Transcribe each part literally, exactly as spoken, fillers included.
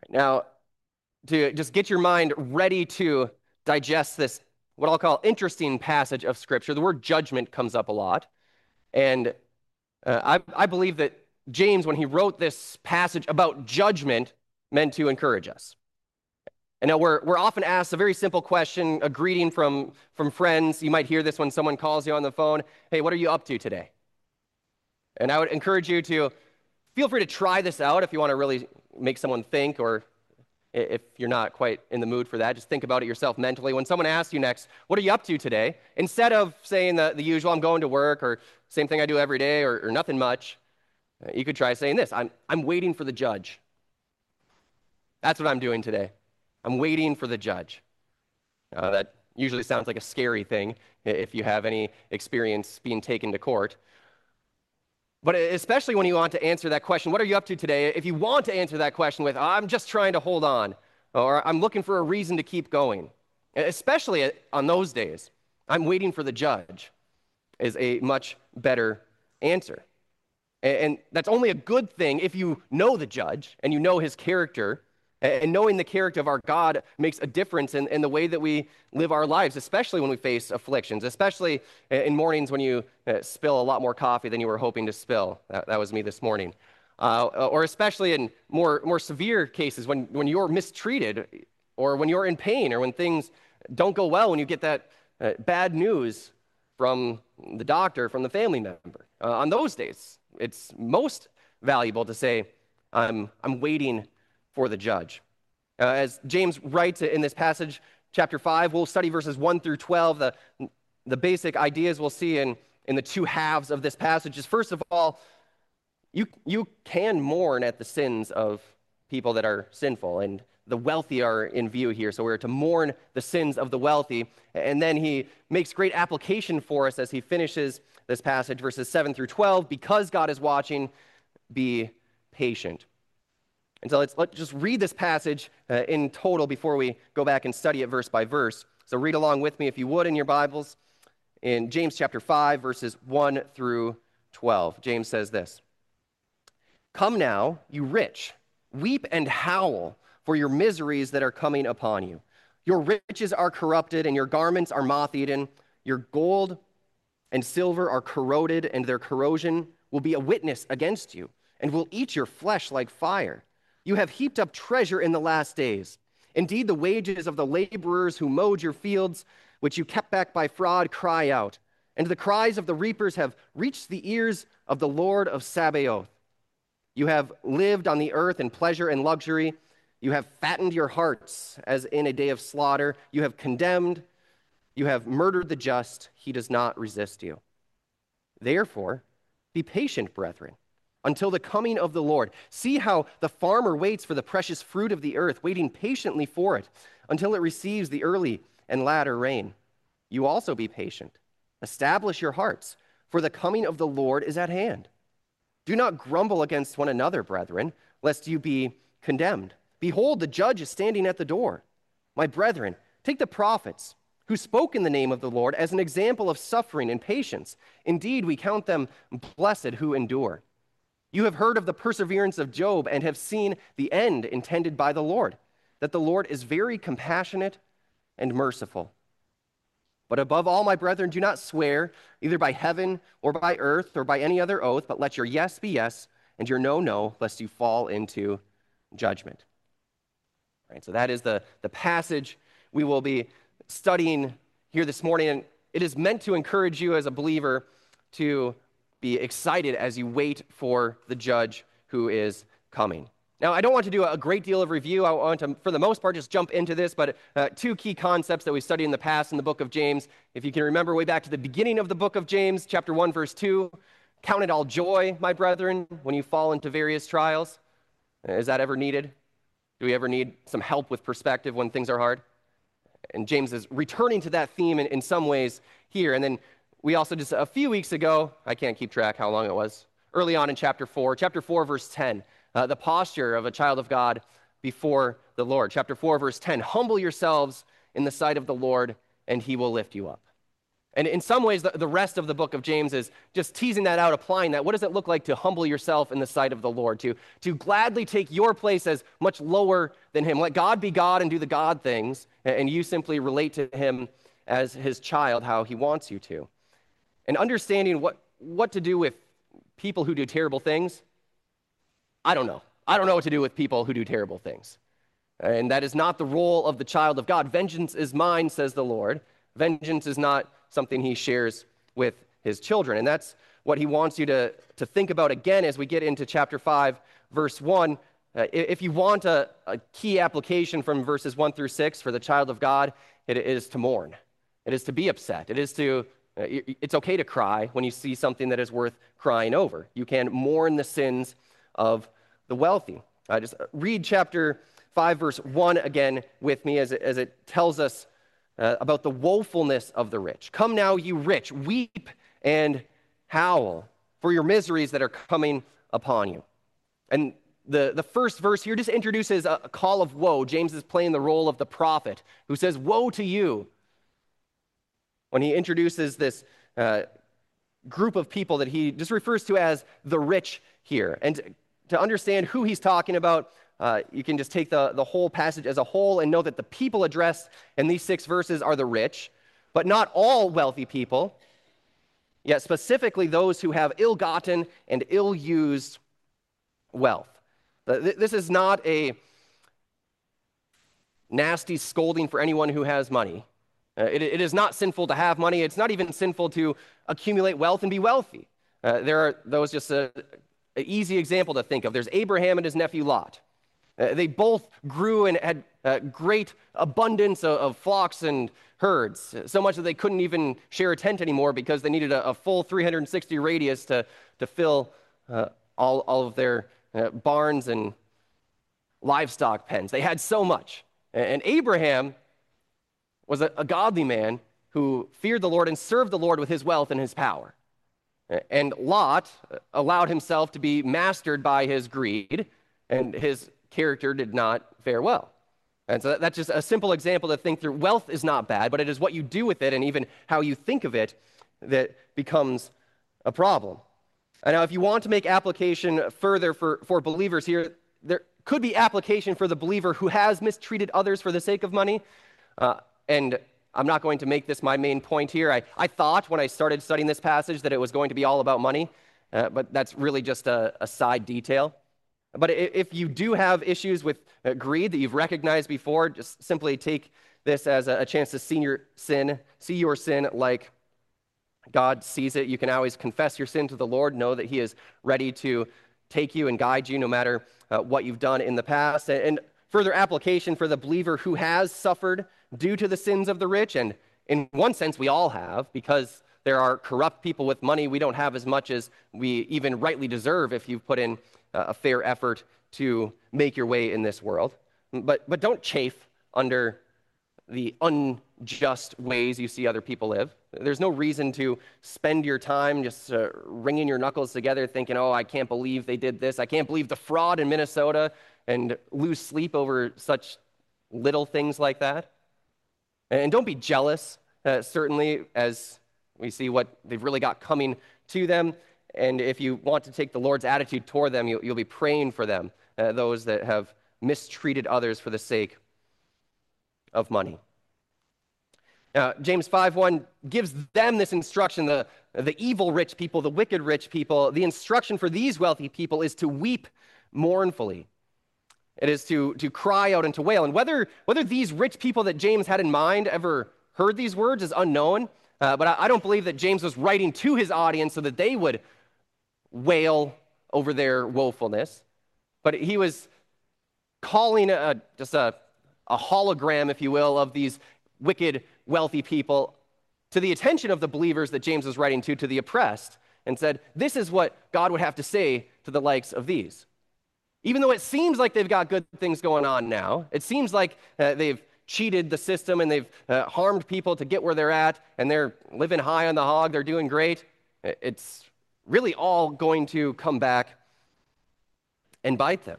Now, to just get your mind ready to digest this, what I'll call interesting passage of Scripture, the word judgment comes up a lot. And uh, I, I believe that James, when he wrote this passage about judgment, meant to encourage us. And now we're, we're often asked a very simple question, a greeting from, from friends. You might hear this when someone calls you on the phone. Hey, what are you up to today? And I would encourage you to feel free to try this out if you want to really make someone think, or if you're not quite in the mood for that, just think about it yourself mentally. When someone asks you next, what are you up to today? Instead of saying the, the usual, I'm going to work, or same thing I do every day, or, or nothing much, uh, you could try saying this, I'm, I'm waiting for the judge. That's what I'm doing today. I'm waiting for the judge. Uh, that usually sounds like a scary thing if you have any experience being taken to court. But especially when you want to answer that question, what are you up to today? If you want to answer that question with, I'm just trying to hold on, or I'm looking for a reason to keep going, especially on those days, I'm waiting for the judge, is a much better answer. And that's only a good thing if you know the judge and you know his character. And knowing the character of our God makes a difference in, in the way that we live our lives, especially when we face afflictions, especially in mornings when you uh, spill a lot more coffee than you were hoping to spill. That, that was me this morning. Uh, or especially in more, more severe cases when, when you're mistreated, or when you're in pain, or when things don't go well, when you get that uh, bad news from the doctor, from the family member. Uh, on those days, it's most valuable to say, I'm, I'm waiting for the judge. Uh, as James writes in this passage, chapter five, we'll study verses one through twelve. The, the basic ideas we'll see in, in the two halves of this passage is, first of all, you, you can mourn at the sins of people that are sinful, and the wealthy are in view here, so we're to mourn the sins of the wealthy. And then he makes great application for us as he finishes this passage, verses seven through twelve, because God is watching, be patient. And so let's, let's just read this passage uh, in total before we go back and study it verse by verse. So read along with me, if you would, in your Bibles, in James chapter five, verses one through twelve. James says this, "Come now, you rich, weep and howl for your miseries that are coming upon you. Your riches are corrupted, and your garments are moth-eaten. Your gold and silver are corroded, and their corrosion will be a witness against you, and will eat your flesh like fire. You have heaped up treasure in the last days. Indeed, the wages of the laborers who mowed your fields, which you kept back by fraud, cry out. And the cries of the reapers have reached the ears of the Lord of Sabaoth. You have lived on the earth in pleasure and luxury. You have fattened your hearts as in a day of slaughter. You have condemned. You have murdered the just. He does not resist you. Therefore, be patient, brethren, until the coming of the Lord. See how the farmer waits for the precious fruit of the earth, waiting patiently for it until it receives the early and latter rain. You also be patient. Establish your hearts, for the coming of the Lord is at hand. Do not grumble against one another, brethren, lest you be condemned. Behold, the judge is standing at the door. My brethren, take the prophets who spoke in the name of the Lord as an example of suffering and patience. Indeed, we count them blessed who endure. You have heard of the perseverance of Job and have seen the end intended by the Lord, that the Lord is very compassionate and merciful. But above all, my brethren, do not swear either by heaven or by earth or by any other oath, but let your yes be yes and your no, no, lest you fall into judgment." All right, so that is the, the passage we will be studying here this morning, and it is meant to encourage you as a believer to be excited as you wait for the judge who is coming. Now, I don't want to do a great deal of review. I want to, for the most part, just jump into this, but uh, two key concepts that we studied in the past in the book of James. If you can remember way back to the beginning of the book of James, chapter one, verse two, "Count it all joy, my brethren, when you fall into various trials." Is that ever needed? Do we ever need some help with perspective when things are hard? And James is returning to that theme in, in some ways here. And then we also just a few weeks ago, I can't keep track how long it was, early on in chapter four, chapter four, verse ten, uh, the posture of a child of God before the Lord. Chapter four, verse ten, "Humble yourselves in the sight of the Lord, and he will lift you up." And in some ways, the, the rest of the book of James is just teasing that out, applying that. What does it look like to humble yourself in the sight of the Lord, to, to gladly take your place as much lower than him? Let God be God and do the God things, and you simply relate to him as his child, how he wants you to. And understanding what, what to do with people who do terrible things, I don't know. I don't know what to do with people who do terrible things. And that is not the role of the child of God. Vengeance is mine, says the Lord. Vengeance is not something he shares with his children. And that's what he wants you to, to think about again as we get into chapter five, verse one. Uh, if you want a, a key application from verses one through six for the child of God, it is to mourn. It is to be upset. It is to, uh, it's okay to cry when you see something that is worth crying over. You can mourn the sins of the wealthy. Uh, just read chapter five, verse one again with me as it, as it tells us Uh, about the woefulness of the rich. Come now, you rich, weep and howl for your miseries that are coming upon you. And the, the first verse here just introduces a, a call of woe. James is playing the role of the prophet who says, woe to you, when he introduces this uh, group of people that he just refers to as the rich here. And to understand who he's talking about, Uh, you can just take the, the whole passage as a whole and know that the people addressed in these six verses are the rich, but not all wealthy people, yet specifically those who have ill-gotten and ill-used wealth. This is not a nasty scolding for anyone who has money. Uh, it, it is not sinful to have money. It's not even sinful to accumulate wealth and be wealthy. Uh, there are those just a, an easy example to think of. There's Abraham and his nephew Lot. Uh, they both grew and had uh, great abundance of, of flocks and herds, so much that they couldn't even share a tent anymore because they needed a, a full three hundred sixty radius to, to fill uh, all, all of their uh, barns and livestock pens. They had so much. And Abraham was a, a godly man who feared the Lord and served the Lord with his wealth and his power. And Lot allowed himself to be mastered by his greed, and his character did not fare well. And so that's just a simple example to think through. Wealth is not bad, but it is what you do with it and even how you think of it that becomes a problem. And now if you want to make application further for, for believers here, there could be application for the believer who has mistreated others for the sake of money. Uh, and I'm not going to make this my main point here. I, I thought when I started studying this passage that it was going to be all about money, uh, but that's really just a, a side detail. But if you do have issues with greed that you've recognized before, just simply take this as a chance to see your sin, see your sin like God sees it. You can always confess your sin to the Lord, know that he is ready to take you and guide you no matter uh, what you've done in the past. And further application for the believer who has suffered due to the sins of the rich, and in one sense we all have, because there are corrupt people with money. We don't have as much as we even rightly deserve if you've put in a fair effort to make your way in this world. But, but don't chafe under the unjust ways you see other people live. There's no reason to spend your time just uh, wringing your knuckles together thinking, oh, I can't believe they did this. I can't believe the fraud in Minnesota, and lose sleep over such little things like that. And don't be jealous, uh, certainly, as we see what they've really got coming to them. And if you want to take the Lord's attitude toward them, you'll, you'll be praying for them, uh, those that have mistreated others for the sake of money. Now, James five one gives them this instruction, the, the evil rich people, the wicked rich people. The instruction for these wealthy people is to weep mournfully. It is to, to cry out and to wail. And whether, whether these rich people that James had in mind ever heard these words is unknown. Uh, but I, I don't believe that James was writing to his audience so that they would wail over their woefulness. But he was calling a, just a, a hologram, if you will, of these wicked, wealthy people to the attention of the believers that James was writing to, to the oppressed, and said, this is what God would have to say to the likes of these. Even though it seems like they've got good things going on now, it seems like uh, they've cheated the system and they've uh, harmed people to get where they're at, and they're living high on the hog, they're doing great, it's really all going to come back and bite them.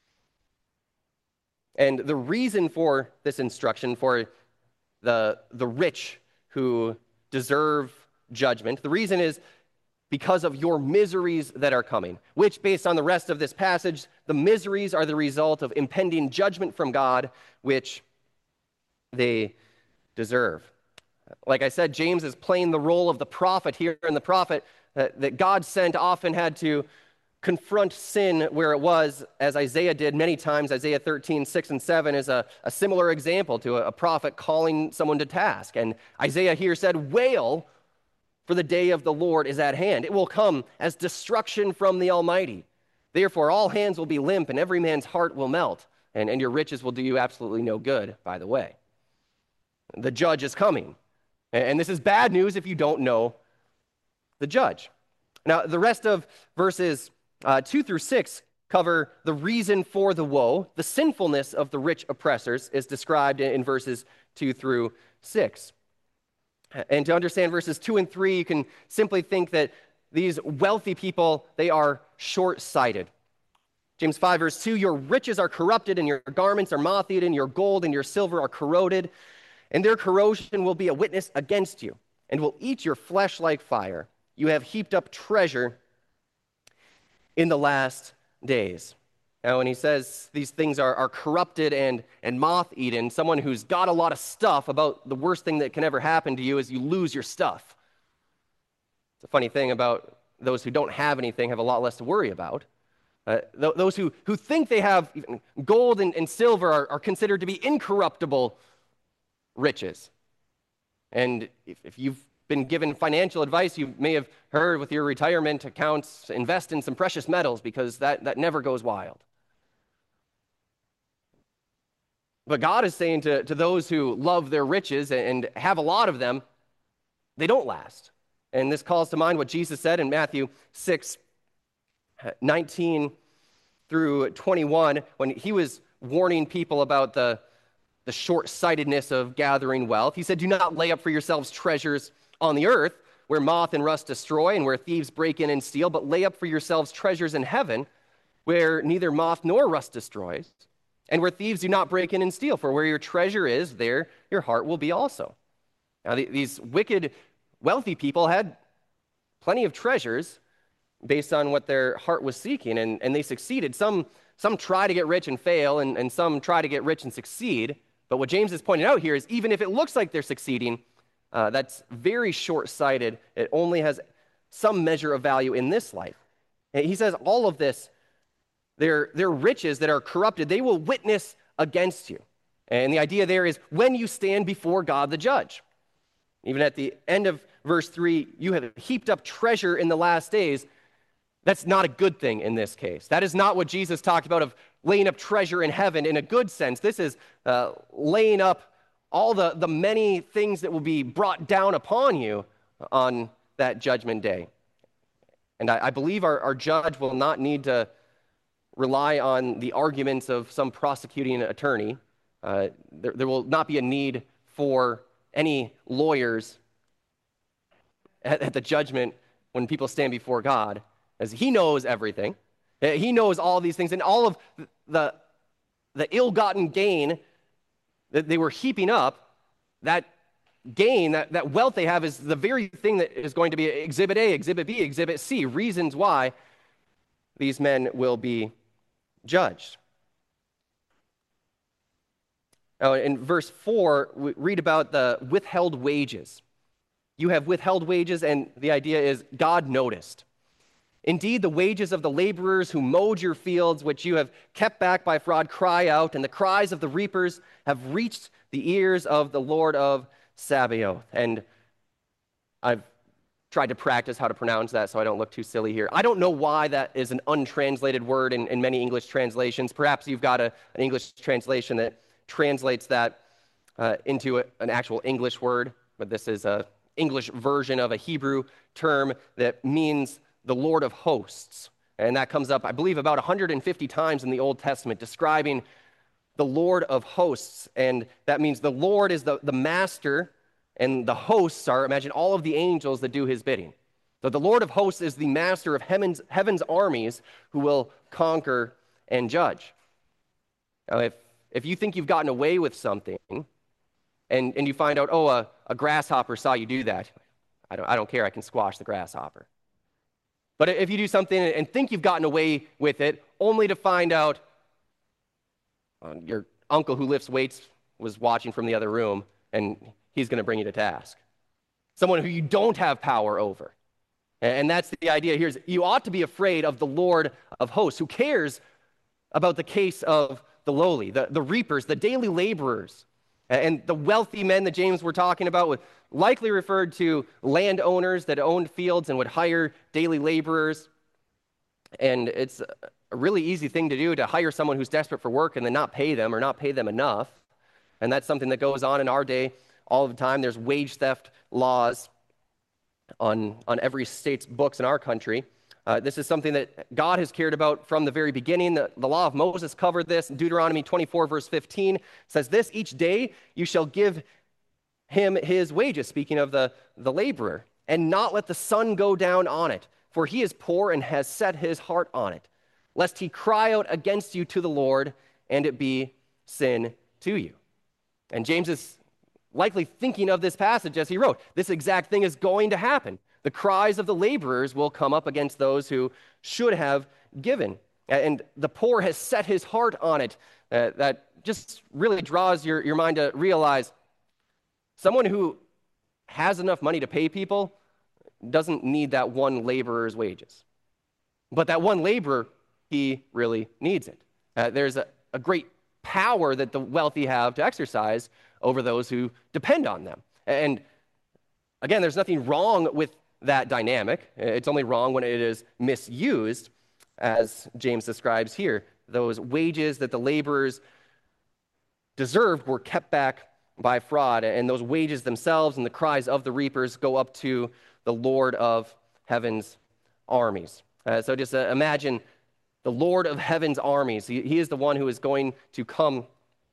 And the reason for this instruction for the, the rich who deserve judgment. The reason is because of your miseries that are coming, which, based on the rest of this passage, the miseries are the result of impending judgment from God, which they deserve. Like I said, James is playing the role of the prophet here, and the prophet uh, that God sent often had to confront sin where it was, as Isaiah did many times. Isaiah thirteen, six and seven is a, a similar example to a, a prophet calling someone to task. And Isaiah here said, "Wail, for the day of the Lord is at hand. It will come as destruction from the Almighty. Therefore, all hands will be limp, and every man's heart will melt, and, and your riches will do you absolutely no good, by the way." The judge is coming. And this is bad news if you don't know the judge. Now, the rest of verses uh, two through six cover the reason for the woe. The sinfulness of the rich oppressors is described in, in verses two through six. And to understand verses two and three, you can simply think that these wealthy people, they are short-sighted. James five, verse two, "Your riches are corrupted, and your garments are moth-eaten, your gold and your silver are corroded, and their corrosion will be a witness against you, and will eat your flesh like fire. You have heaped up treasure in the last days." Now, when he says these things are, are corrupted and, and moth-eaten, someone who's got a lot of stuff, about the worst thing that can ever happen to you is you lose your stuff. It's a funny thing about those who don't have anything have a lot less to worry about. Uh, th- those who, who think they have gold and, and silver are, are considered to be incorruptible riches. And if, if you've been given financial advice, you may have heard with your retirement accounts, invest in some precious metals because that, that never goes wild. But God is saying to, to those who love their riches and have a lot of them, they don't last. And this calls to mind what Jesus said in Matthew six, nineteen through twenty-one, when he was warning people about the, the short-sightedness of gathering wealth. He said, "Do not lay up for yourselves treasures on the earth, where moth and rust destroy and where thieves break in and steal, but lay up for yourselves treasures in heaven, where neither moth nor rust destroys, and where thieves do not break in and steal. For where your treasure is, there your heart will be also." Now, the, these wicked, wealthy people had plenty of treasures based on what their heart was seeking, and, and they succeeded. Some, some try to get rich and fail, and, and some try to get rich and succeed. But what James is pointing out here is even if it looks like they're succeeding, uh, that's very short-sighted. It only has some measure of value in this life. And he says all of this, their, their riches that are corrupted, they will witness against you. And the idea there is when you stand before God the judge. Even at the end of verse three, you have heaped up treasure in the last days. That's not a good thing in this case. That is not what Jesus talked about of laying up treasure in heaven in a good sense. This is uh, laying up all the, the many things that will be brought down upon you on that judgment day. And I, I believe our, our judge will not need to rely on the arguments of some prosecuting attorney. Uh, there, there will not be a need for any lawyers at, at the judgment when people stand before God, as he knows everything. He knows all these things, and all of the, the ill-gotten gain that they were heaping up, that gain, that, that wealth they have is the very thing that is going to be Exhibit A, Exhibit B, Exhibit C, reasons why these men will be judged. Now, in verse four, we read about the withheld wages. You have withheld wages, and the idea is God noticed. "Indeed, the wages of the laborers who mowed your fields, which you have kept back by fraud, cry out, and the cries of the reapers have reached the ears of the Lord of Sabaoth." And I've tried to practice how to pronounce that so I don't look too silly here. I don't know why that is an untranslated word in, in many English translations. Perhaps you've got a, an English translation that translates that uh, into a, an actual English word, but this is an English version of a Hebrew term that means the Lord of hosts. And that comes up, I believe, about one hundred fifty times in the Old Testament, describing the Lord of hosts. And that means the Lord is the, the master, and the hosts are, imagine, all of the angels that do his bidding. So the Lord of hosts is the master of heaven's, heaven's armies who will conquer and judge. Now, if, if you think you've gotten away with something, and, and you find out, oh, a, a grasshopper saw you do that. I don't, I don't care, I can squash the grasshopper. But if you do something and think you've gotten away with it, only to find out uh, your uncle who lifts weights was watching from the other room, and he's going to bring you to task. Someone who you don't have power over. And that's the idea here, is you ought to be afraid of the Lord of hosts, who cares about the case of the lowly, the, the reapers, the daily laborers, and the wealthy men that James were talking about, with likely referred to landowners that owned fields and would hire daily laborers. And it's a really easy thing to do, to hire someone who's desperate for work and then not pay them or not pay them enough. And that's something that goes on in our day all the time. There's wage theft laws on, on every state's books in our country. Uh, this is something that God has cared about from the very beginning. The, the law of Moses covered this. Deuteronomy twenty-four, verse fifteen says this: each day you shall give him his wages, speaking of the, the laborer, and not let the sun go down on it, for he is poor and has set his heart on it, lest he cry out against you to the Lord, and it be sin to you. And James is likely thinking of this passage as he wrote. This exact thing is going to happen. The cries of the laborers will come up against those who should have given. And the poor has set his heart on it. Uh, that just really draws your, your mind to realize someone who has enough money to pay people doesn't need that one laborer's wages. But that one laborer, he really needs it. Uh, there's a, a great power that the wealthy have to exercise over those who depend on them. And again, there's nothing wrong with that dynamic. It's only wrong when it is misused, as James describes here. Those wages that the laborers deserved were kept back by fraud, and those wages themselves and the cries of the reapers go up to the Lord of heaven's armies. Uh, so just uh, imagine the Lord of heaven's armies. He, he is the one who is going to come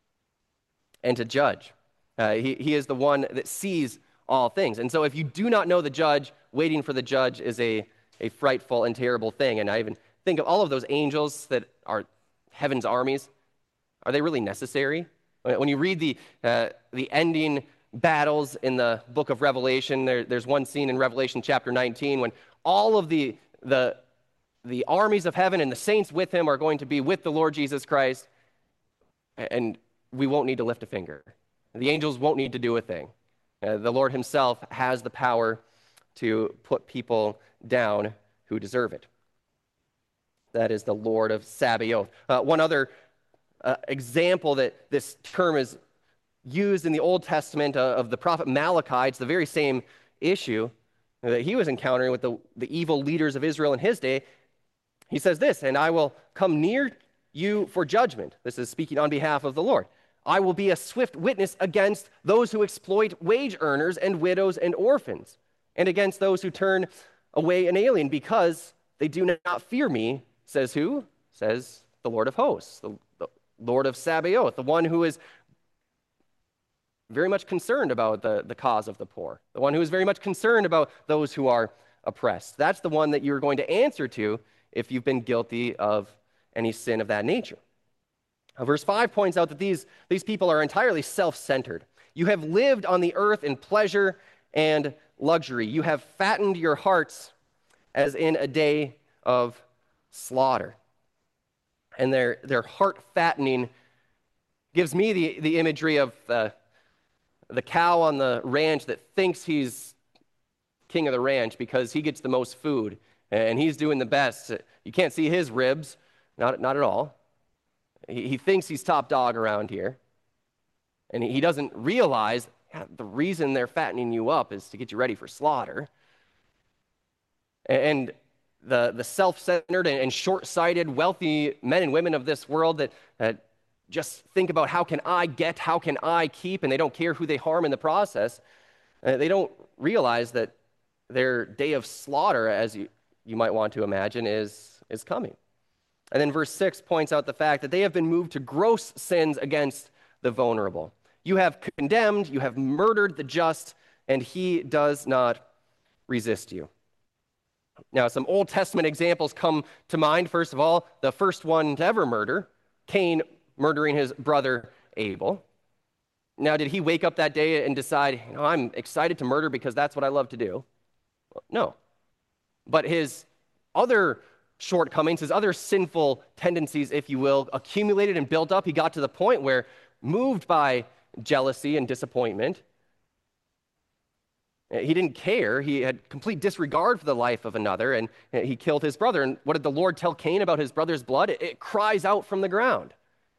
and to judge. Uh, he, he is the one that sees all things. And so if you do not know the judge, waiting for the judge is a, a frightful and terrible thing. And I even think of all of those angels that are heaven's armies. Are they really necessary? When you read the, uh, the ending battles in the book of Revelation, there, there's one scene in Revelation chapter nineteen when all of the, the, the armies of heaven and the saints with him are going to be with the Lord Jesus Christ, and we won't need to lift a finger. The angels won't need to do a thing. Uh, the Lord himself has the power to put people down who deserve it. That is the Lord of Sabaoth. Uh, one other uh, example that this term is used in the Old Testament uh, of the prophet Malachi, it's the very same issue that he was encountering with the, the evil leaders of Israel in his day. He says this, "And I will come near you for judgment." This is speaking on behalf of the Lord. "I will be a swift witness against those who exploit wage earners and widows and orphans, and against those who turn away an alien, because they do not fear me," says who? Says the Lord of hosts, the, the Lord of Sabaoth, the one who is very much concerned about the, the cause of the poor, the one who is very much concerned about those who are oppressed. That's the one that you're going to answer to if you've been guilty of any sin of that nature. Now, verse five points out that these, these people are entirely self-centered. "You have lived on the earth in pleasure and luxury. You have fattened your hearts as in a day of slaughter." And their, their heart fattening gives me the, the imagery of the, the cow on the ranch that thinks he's king of the ranch because he gets the most food and he's doing the best. You can't see his ribs, not, not at all. He, he thinks he's top dog around here. And he, he doesn't realize yeah, the reason they're fattening you up is to get you ready for slaughter. And the, the self-centered and short-sighted wealthy men and women of this world that, that just think about how can I get, how can I keep, and they don't care who they harm in the process. Uh, they don't realize that their day of slaughter, as you, you might want to imagine, is, is coming. And then verse six points out the fact that they have been moved to gross sins against the vulnerable. "You have condemned, you have murdered the just, and he does not resist you." Now, some Old Testament examples come to mind. First of all, the first one to ever murder, Cain murdering his brother Abel. Now, did he wake up that day and decide, you know, I'm excited to murder because that's what I love to do? No. But his other shortcomings, his other sinful tendencies, if you will, accumulated and built up. He got to the point where, moved by jealousy and disappointment, he didn't care. He had complete disregard for the life of another, and he killed his brother. And what did the Lord tell Cain about his brother's blood? It, it cries out from the ground.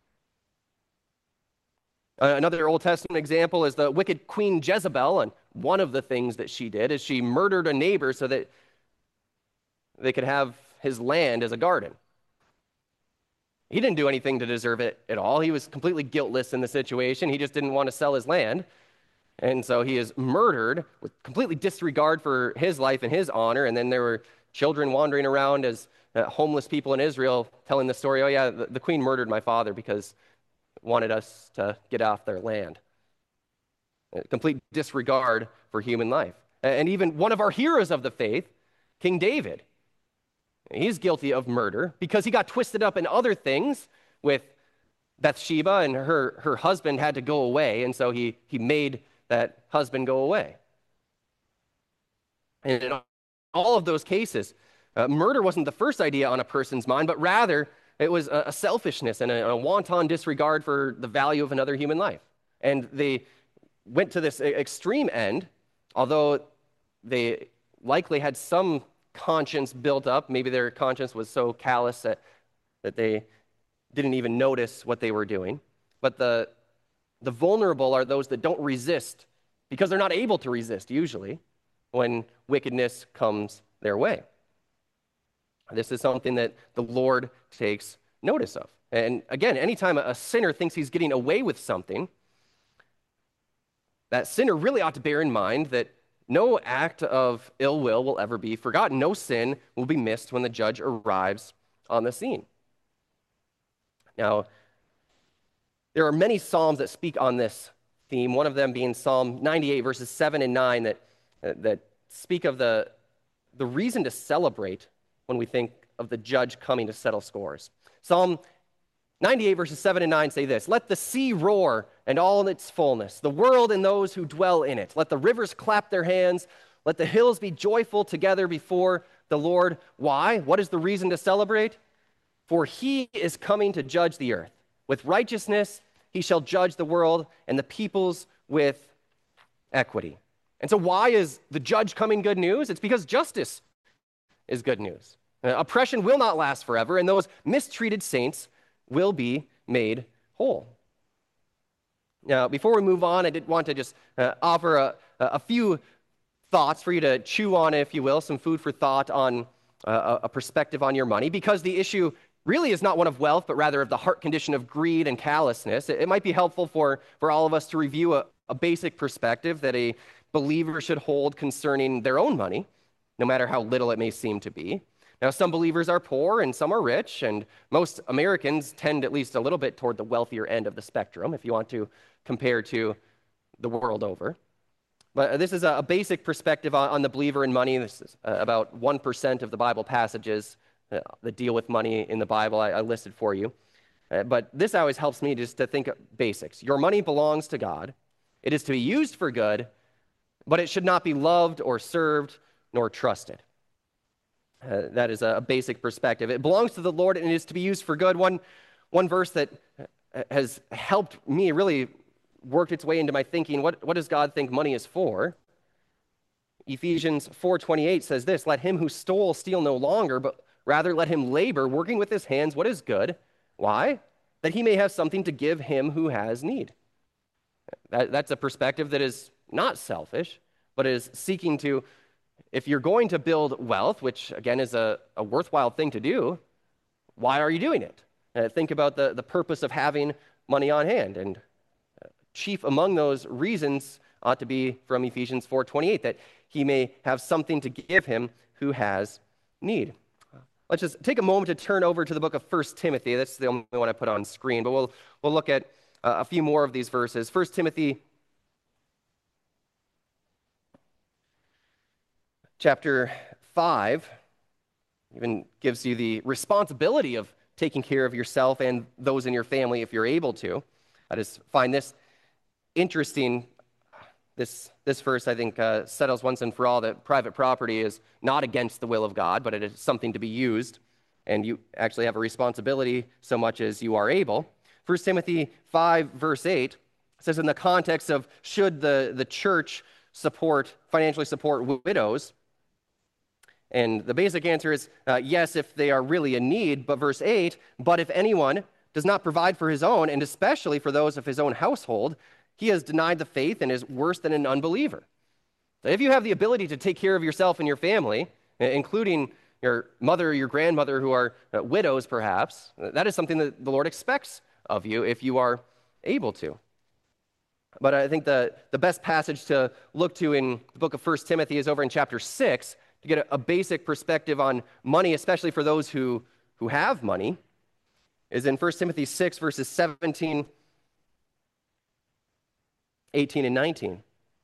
Uh, another Old Testament example is the wicked Queen Jezebel, and one of the things that she did is she murdered a neighbor so that they could have his land as a garden. He didn't do anything to deserve it at all. He was completely guiltless in the situation. He just didn't want to sell his land. And so he is murdered with completely disregard for his life and his honor. And then there were children wandering around as uh, homeless people in Israel telling the story, oh yeah, the, the queen murdered my father because wanted us to get off their land. A complete disregard for human life. And even one of our heroes of the faith, King David, he's guilty of murder because he got twisted up in other things with Bathsheba, and her, her husband had to go away, and so he, he made that husband go away. And in all of those cases, uh, murder wasn't the first idea on a person's mind, but rather it was a, a selfishness and a, a wanton disregard for the value of another human life. And they went to this extreme end, although they likely had some conscience built up. Maybe their conscience was so callous that, that they didn't even notice what they were doing. But the The vulnerable are those that don't resist because they're not able to resist, usually, when wickedness comes their way. This is something that the Lord takes notice of. And again, anytime a sinner thinks he's getting away with something, that sinner really ought to bear in mind that no act of ill will will ever be forgotten. No sin will be missed when the judge arrives on the scene. Now, there are many Psalms that speak on this theme, one of them being Psalm ninety-eight, verses seven and nine, that, uh, that speak of the, the reason to celebrate when we think of the judge coming to settle scores. Psalm ninety-eight, verses seven and nine say this: "Let the sea roar and all in its fullness, the world and those who dwell in it. Let the rivers clap their hands. Let the hills be joyful together before the Lord." Why? What is the reason to celebrate? For he is coming to judge the earth. With righteousness he shall judge the world and the peoples with equity. And so why is the judge coming good news? It's because justice is good news. Uh, oppression will not last forever, and those mistreated saints will be made whole. Now, before we move on, I did want to just uh, offer a, a few thoughts for you to chew on, if you will, some food for thought on uh, a perspective on your money, because the issue really is not one of wealth, but rather of the heart condition of greed and callousness. It, it might be helpful for, for all of us to review a, a basic perspective that a believer should hold concerning their own money, no matter how little it may seem to be. Now, some believers are poor and some are rich, and most Americans tend at least a little bit toward the wealthier end of the spectrum, if you want to compare to the world over. But this is a, a basic perspective on, on the believer in money. This is uh, about one percent of the Bible passages uh, that deal with money in the Bible I, I listed for you. Uh, but this always helps me just to think of basics. Your money belongs to God. It is to be used for good, but it should not be loved or served nor trusted. Uh, that is a, a basic perspective. It belongs to the Lord and it is to be used for good. One, one verse that has helped me really worked its way into my thinking. What, what does God think money is for? Ephesians four twenty-eight says this: "Let him who stole steal no longer, but rather let him labor, working with his hands what is good." Why? That he may have something to give him who has need. That, that's a perspective that is not selfish, but is seeking to, if you're going to build wealth, which again is a, a worthwhile thing to do, why are you doing it? Uh, think about the, the purpose of having money on hand. And chief among those reasons ought to be from Ephesians four twenty-eight, that he may have something to give him who has need. Let's just take a moment to turn over to the book of First Timothy. That's the only one I put on screen, but we'll, we'll look at uh, a few more of these verses. First Timothy chapter five even gives you the responsibility of taking care of yourself and those in your family if you're able to. I just find this interesting. This, this verse, I think, uh, settles once and for all that private property is not against the will of God, but it is something to be used, and you actually have a responsibility so much as you are able. First Timothy five, verse eight says, in the context of should the, the church support, financially support widows, and the basic answer is uh, yes, if they are really in need, but verse eight, but if anyone does not provide for his own, and especially for those of his own household, he has denied the faith and is worse than an unbeliever. So if you have the ability to take care of yourself and your family, including your mother or your grandmother who are uh, widows perhaps, that is something that the Lord expects of you if you are able to. But I think the, the best passage to look to in the book of First Timothy is over in chapter six to get a, a basic perspective on money, especially for those who, who have money, is in First Timothy six, verses seventeen, eighteen, and nineteen.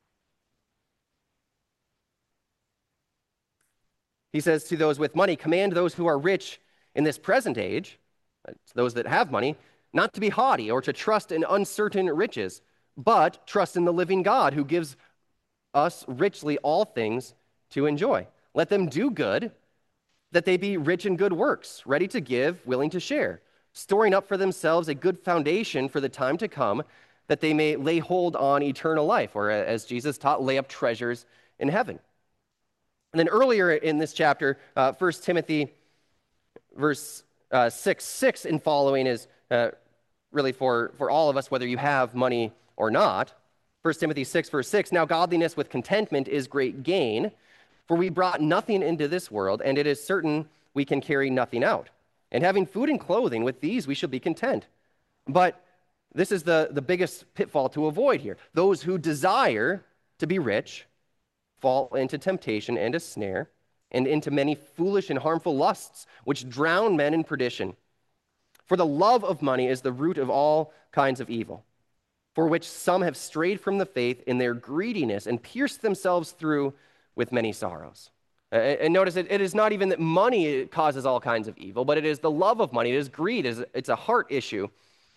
He says to those with money, command those who are rich in this present age, those that have money, not to be haughty or to trust in uncertain riches, but trust in the living God who gives us richly all things to enjoy. Let them do good, that they be rich in good works, ready to give, willing to share, storing up for themselves a good foundation for the time to come, that they may lay hold on eternal life, or as Jesus taught, lay up treasures in heaven. And then earlier in this chapter, uh, First Timothy verse uh, six, six and following is uh, really for, for all of us, whether you have money or not. First Timothy six, verse six, now godliness with contentment is great gain, for we brought nothing into this world, and it is certain we can carry nothing out. And having food and clothing, with these we shall be content. But this is the, the biggest pitfall to avoid here. Those who desire to be rich fall into temptation and a snare, and into many foolish and harmful lusts, which drown men in perdition. For the love of money is the root of all kinds of evil, for which some have strayed from the faith in their greediness and pierced themselves through with many sorrows. Uh, and notice it, it is not even that money causes all kinds of evil, but it is the love of money, it is greed, it's a heart issue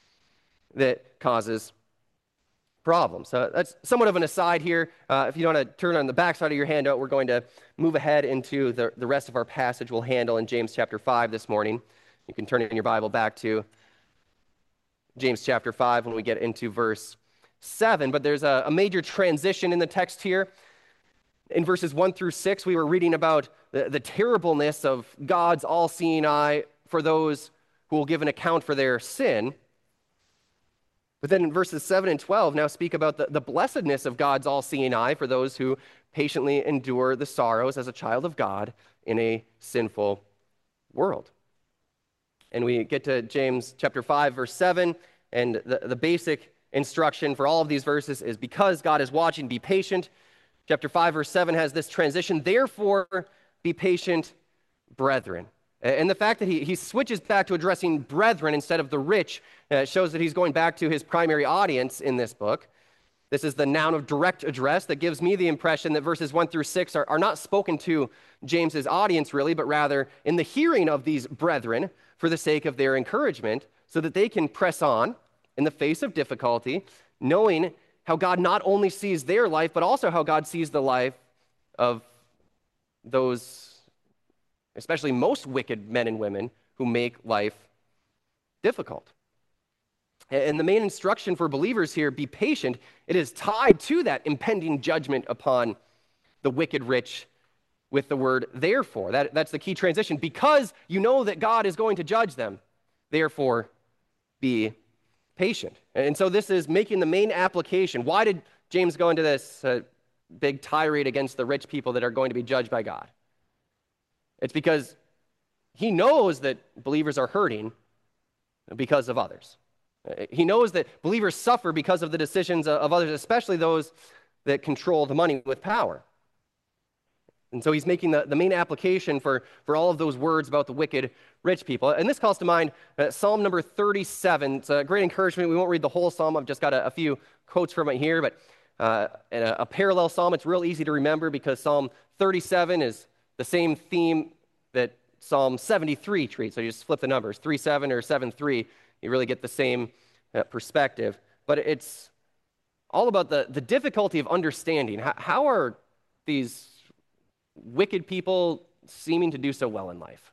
that causes problems. So that's somewhat of an aside here. Uh, if you want to turn on the back side of your handout, we're going to move ahead into the, the rest of our passage we'll handle in James chapter five this morning. You can turn in your Bible back to James chapter five when we get into verse seven. But there's a, a major transition in the text here. In verses one through six, we were reading about the, the terribleness of God's all-seeing eye for those who will give an account for their sin. But then in verses seven and twelve now speak about the, the blessedness of God's all-seeing eye for those who patiently endure the sorrows as a child of God in a sinful world. And we get to James chapter five, verse seven, and the, the basic instruction for all of these verses is because God is watching, be patient. Chapter five, verse seven has this transition, therefore be patient, brethren. And the fact that he, he switches back to addressing brethren instead of the rich uh, shows that he's going back to his primary audience in this book. This is the noun of direct address that gives me the impression that verses one through six are, are not spoken to James's audience really, but rather in the hearing of these brethren for the sake of their encouragement so that they can press on in the face of difficulty, knowing how God not only sees their life, but also how God sees the life of those especially most wicked men and women who make life difficult. And the main instruction for believers here, be patient, it is tied to that impending judgment upon the wicked rich with the word therefore. That, that's the key transition. Because you know that God is going to judge them, therefore be patient. And so this is making the main application. Why did James go into this uh, big tirade against the rich people that are going to be judged by God? It's because he knows that believers are hurting because of others. He knows that believers suffer because of the decisions of others, especially those that control the money with power. And so he's making the, the main application for, for all of those words about the wicked rich people. And this calls to mind uh, Psalm number thirty-seven. It's a great encouragement. We won't read the whole psalm. I've just got a, a few quotes from it here. But uh, a, a parallel psalm, it's real easy to remember because Psalm thirty-seven is the same theme that Psalm seventy-three treats. So you just flip the numbers, three seven or seven three. You really get the same uh, perspective. But it's all about the, the difficulty of understanding. How, how are these wicked people seeming to do so well in life?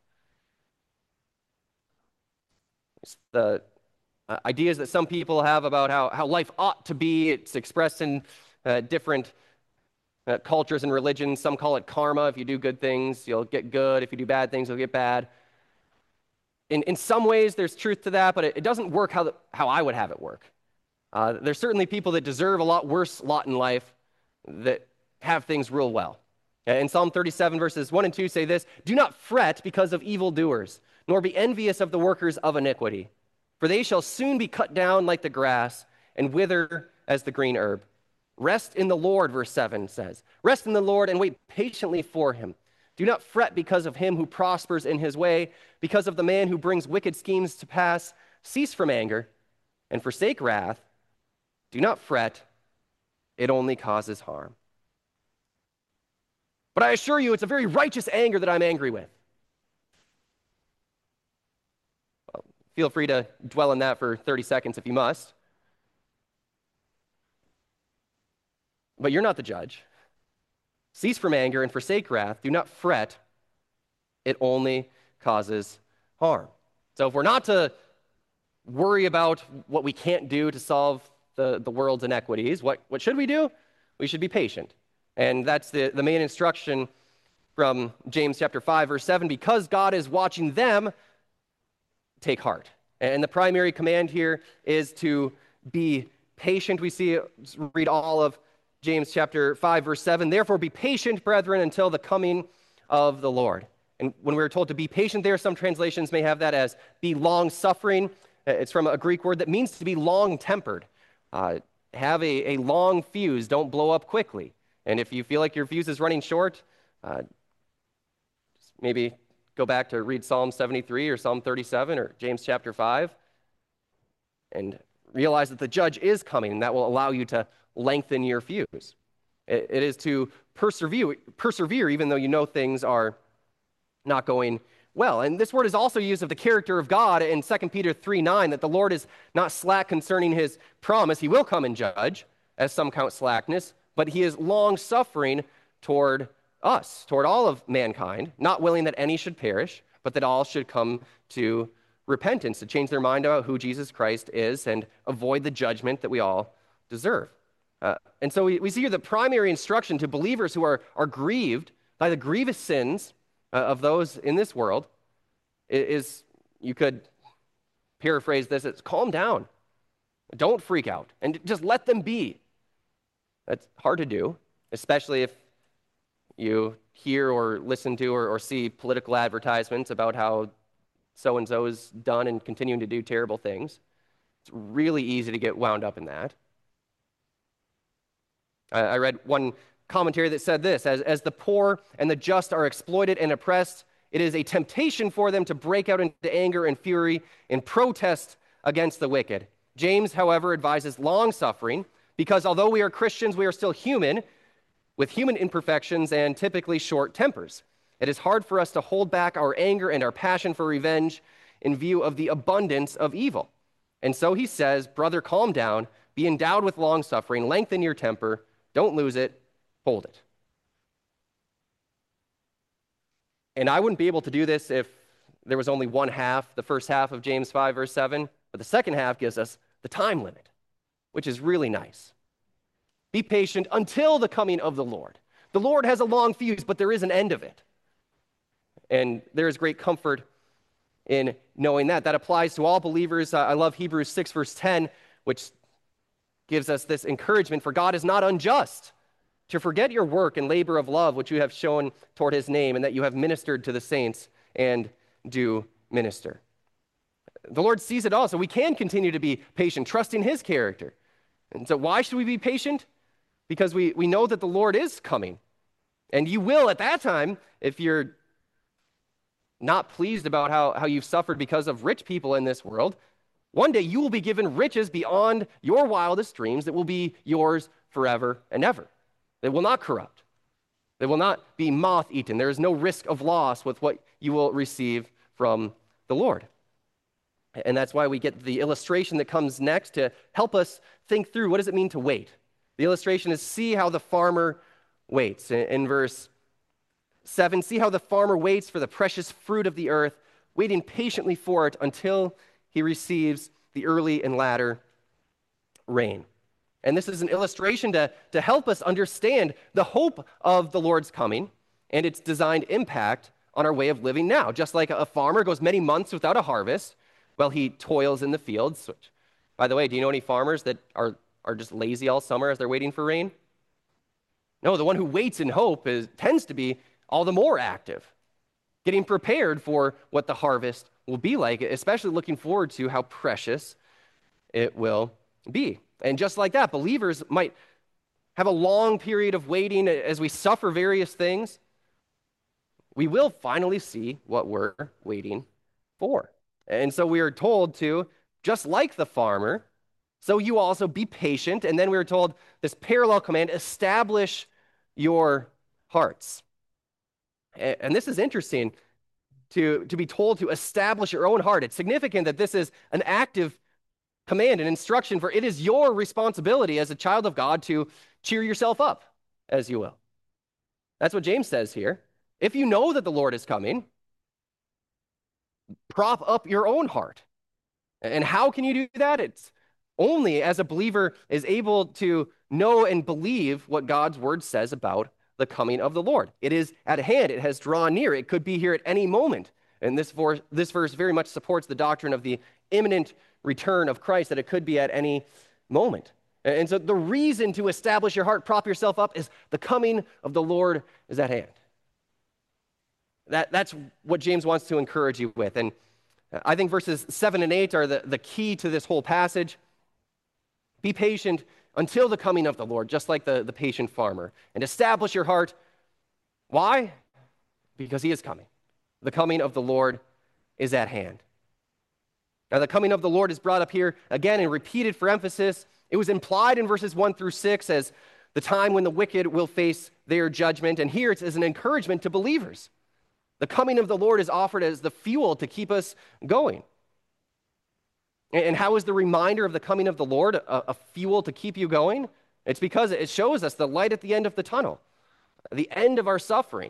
It's the uh, ideas that some people have about how, how life ought to be. It's expressed in uh, different uh, cultures and religions. Some call it karma. If you do good things, you'll get good. If you do bad things, you'll get bad. In, in some ways, there's truth to that, but it, it doesn't work how, the, how I would have it work. Uh, there's certainly people that deserve a lot worse lot in life that have things real well. In Psalm thirty-seven, verses one and two say this: "Do not fret because of evildoers, nor be envious of the workers of iniquity. For they shall soon be cut down like the grass and wither as the green herb. Rest in the Lord," verse seven says. "Rest in the Lord and wait patiently for him. Do not fret because of him who prospers in his way, because of the man who brings wicked schemes to pass. Cease from anger and forsake wrath. Do not fret, it only causes harm." But I assure you, it's a very righteous anger that I'm angry with. Well, feel free to dwell on that for thirty seconds if you must. But you're not the judge. Cease from anger and forsake wrath. Do not fret. It only causes harm. So if we're not to worry about what we can't do to solve the, the world's inequities, what, what should we do? We should be patient. And that's the, the main instruction from James chapter five, verse seven. Because God is watching them, take heart. And the primary command here is to be patient. We see, read all of James chapter five, verse seven. "Therefore be patient, brethren, until the coming of the Lord." And when we're told to be patient there, some translations may have that as be long-suffering. It's from a Greek word that means to be long-tempered. Uh, have a, a long fuse. Don't blow up quickly. And if you feel like your fuse is running short, uh, maybe go back to read Psalm seventy-three or Psalm thirty-seven or James chapter five and realize that the judge is coming, and that will allow you to lengthen your fuse. It, it is to persevere, persevere even though you know things are not going well. And this word is also used of the character of God in Second Peter three nine, that the Lord is not slack concerning his promise. He will come and judge, as some count slackness, but he is long-suffering toward us, toward all of mankind, not willing that any should perish, but that all should come to repentance, to change their mind about who Jesus Christ is and avoid the judgment that we all deserve. Uh, and so we, we see here the primary instruction to believers who are, are grieved by the grievous sins uh, of those in this world is, you could paraphrase this, it's calm down. Don't freak out, and just let them be. That's hard to do, especially if you hear or listen to or, or see political advertisements about how so-and-so is done and continuing to do terrible things. It's really easy to get wound up in that. I, I read one commentary that said this: as, as the poor and the just are exploited and oppressed, it is a temptation for them to break out into anger and fury in protest against the wicked. James, however, advises long-suffering, because although we are Christians, we are still human, with human imperfections and typically short tempers. It is hard for us to hold back our anger and our passion for revenge in view of the abundance of evil. And so he says, brother, calm down, be endowed with long-suffering, lengthen your temper, don't lose it, hold it. And I wouldn't be able to do this if there was only one half, the first half of James five, verse seven, but the second half gives us the time limit, which is really nice. Be patient until the coming of the Lord. The Lord has a long fuse, but there is an end of it. And there is great comfort in knowing that. That applies to all believers. Uh, I love Hebrews six, verse ten, which gives us this encouragement. For God is not unjust to forget your work and labor of love, which you have shown toward his name, and that you have ministered to the saints and do minister. The Lord sees it all, so we can continue to be patient, trusting his character. And so why should we be patient? Because we, we know that the Lord is coming. And you will at that time, if you're not pleased about how, how you've suffered because of rich people in this world, one day you will be given riches beyond your wildest dreams that will be yours forever and ever. They will not corrupt. They will not be moth-eaten. There is no risk of loss with what you will receive from the Lord. And that's why we get the illustration that comes next to help us think through, what does it mean to wait? The illustration is see how the farmer waits. In, in verse seven, see how the farmer waits for the precious fruit of the earth, waiting patiently for it until he receives the early and latter rain. And this is an illustration to, to help us understand the hope of the Lord's coming and its designed impact on our way of living now. Just like a farmer goes many months without a harvest while he toils in the fields. Which, by the way, do you know any farmers that are, are just lazy all summer as they're waiting for rain? No, the one who waits in hope is, tends to be all the more active, getting prepared for what the harvest will be like, especially looking forward to how precious it will be. And just like that, believers might have a long period of waiting as we suffer various things. We will finally see what we're waiting for. And so we are told to, just like the farmer, so you also be patient. And then we are told this parallel command, establish your hearts. And this is interesting to, to be told to establish your own heart. It's significant that this is an active command and instruction, for it is your responsibility as a child of God to cheer yourself up, as you will. That's what James says here. If you know that the Lord is coming, prop up your own heart. And how can you do that? It's only as a believer is able to know and believe what God's word says about the coming of the Lord. It is at hand. It has drawn near. It could be here at any moment. And this verse, this verse very much supports the doctrine of the imminent return of Christ, that it could be at any moment. And so the reason to establish your heart, prop yourself up, is the coming of the Lord is at hand. That, that's what James wants to encourage you with. And I think verses seven and eight are the, the key to this whole passage. Be patient until the coming of the Lord, just like the, the patient farmer. And establish your heart. Why? Because he is coming. The coming of the Lord is at hand. Now, the coming of the Lord is brought up here again and repeated for emphasis. It was implied in verses one through six as the time when the wicked will face their judgment. And here it's as an encouragement to believers. The coming of the Lord is offered as the fuel to keep us going. And how is the reminder of the coming of the Lord a, a fuel to keep you going? It's because it shows us the light at the end of the tunnel. The end of our suffering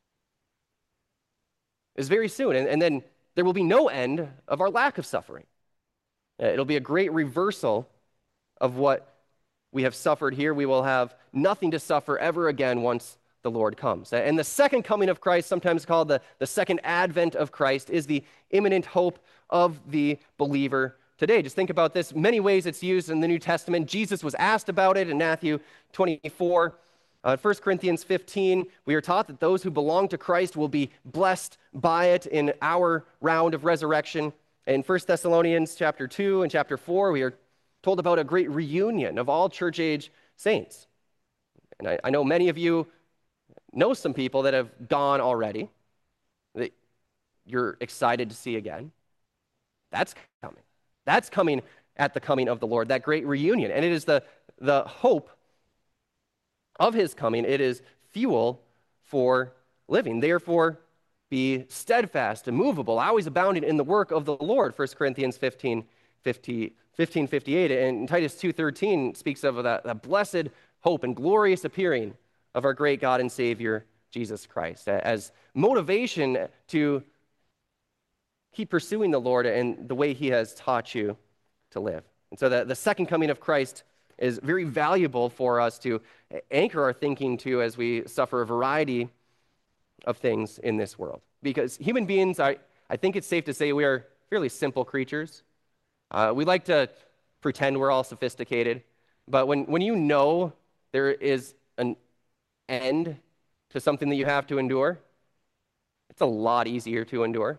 is very soon. And, and then there will be no end of our lack of suffering. It'll be a great reversal of what we have suffered here. We will have nothing to suffer ever again once the Lord comes. And the second coming of Christ, sometimes called the, the second advent of Christ, is the imminent hope of the believer today. Just think about this. Many ways it's used in the New Testament. Jesus was asked about it in Matthew twenty-four. Uh, First Corinthians fifteen, we are taught that those who belong to Christ will be blessed by it in our round of resurrection. In First Thessalonians chapter two and chapter four, we are told about a great reunion of all church-age saints. And I, I know many of you know some people that have gone already that you're excited to see again. That's coming. That's coming at the coming of the Lord, that great reunion. And it is the, the hope of his coming. It is fuel for living. Therefore, be steadfast, immovable, always abounding in the work of the Lord. First Corinthians fifteen, fifty, fifteen fifty-eight. And Titus two thirteen speaks of that, that blessed hope and glorious appearing of our great God and Savior, Jesus Christ, as motivation to keep pursuing the Lord and the way he has taught you to live. And so the, the second coming of Christ is very valuable for us to anchor our thinking to as we suffer a variety of things in this world. Because human beings, I, I think it's safe to say we are fairly simple creatures. Uh, we like to pretend we're all sophisticated, but when, when you know there is an end to something that you have to endure, it's a lot easier to endure.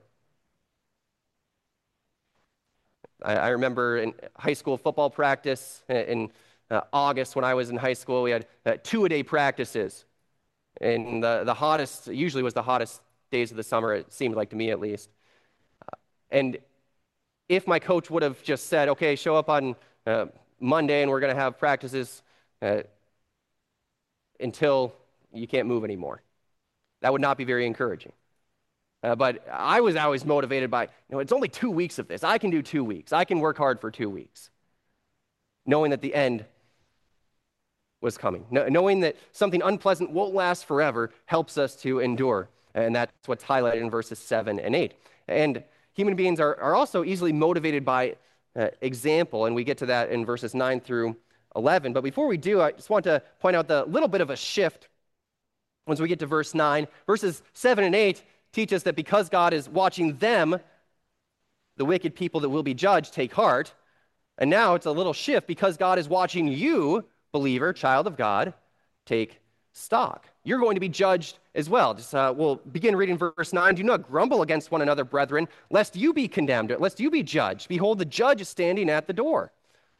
I, I remember in high school football practice in uh, August when I was in high school, we had uh, two-a-day practices. And the, the hottest, usually was the hottest days of the summer, it seemed like to me at least. Uh, and if my coach would have just said, okay, show up on uh, Monday and we're going to have practices uh, until you can't move anymore, that would not be very encouraging. Uh, but I was always motivated by, you know, it's only two weeks of this. I can do two weeks. I can work hard for two weeks, knowing that the end was coming. Kn- knowing that something unpleasant won't last forever helps us to endure. And that's what's highlighted in verses seven and eight. And human beings are, are also easily motivated by uh, example, and we get to that in verses nine through eleven. But before we do, I just want to point out the little bit of a shift once we get to verse nine. Verses seven and eight teach us that because God is watching them, the wicked people that will be judged take heart. And now it's a little shift because God is watching you, believer, child of God, take stock. You're going to be judged as well. Just, uh, we'll begin reading verse nine. Do not grumble against one another, brethren, lest you be condemned, lest you be judged. Behold, the judge is standing at the door.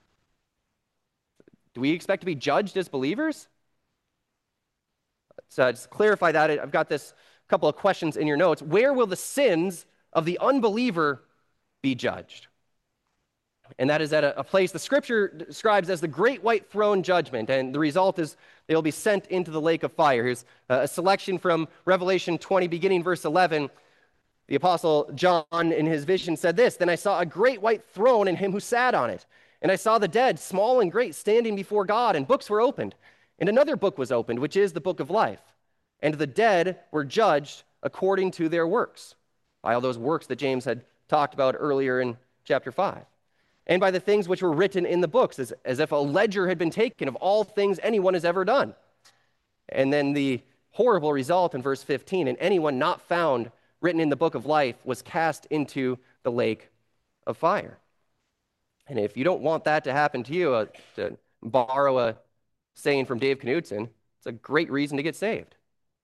Do we expect to be judged as believers? Let's uh, just clarify that. I've got this couple of questions in your notes. Where will the sins of the unbeliever be judged? And that is at a, a place the Scripture describes as the great white throne judgment. And the result is they will be sent into the lake of fire. Here's a selection from Revelation twenty, beginning verse eleven. The Apostle John, in his vision, said this, "Then I saw a great white throne and him who sat on it. And I saw the dead, small and great, standing before God, and books were opened. And another book was opened, which is the book of life. And the dead were judged according to their works," by all those works that James had talked about earlier in chapter five. "And by the things which were written in the books, as, as if a ledger had been taken of all things anyone has ever done." And then the horrible result in verse fifteen, "And anyone not found written in the book of life was cast into the lake of fire." And if you don't want that to happen to you, uh, to borrow a saying from Dave Knudsen, it's a great reason to get saved.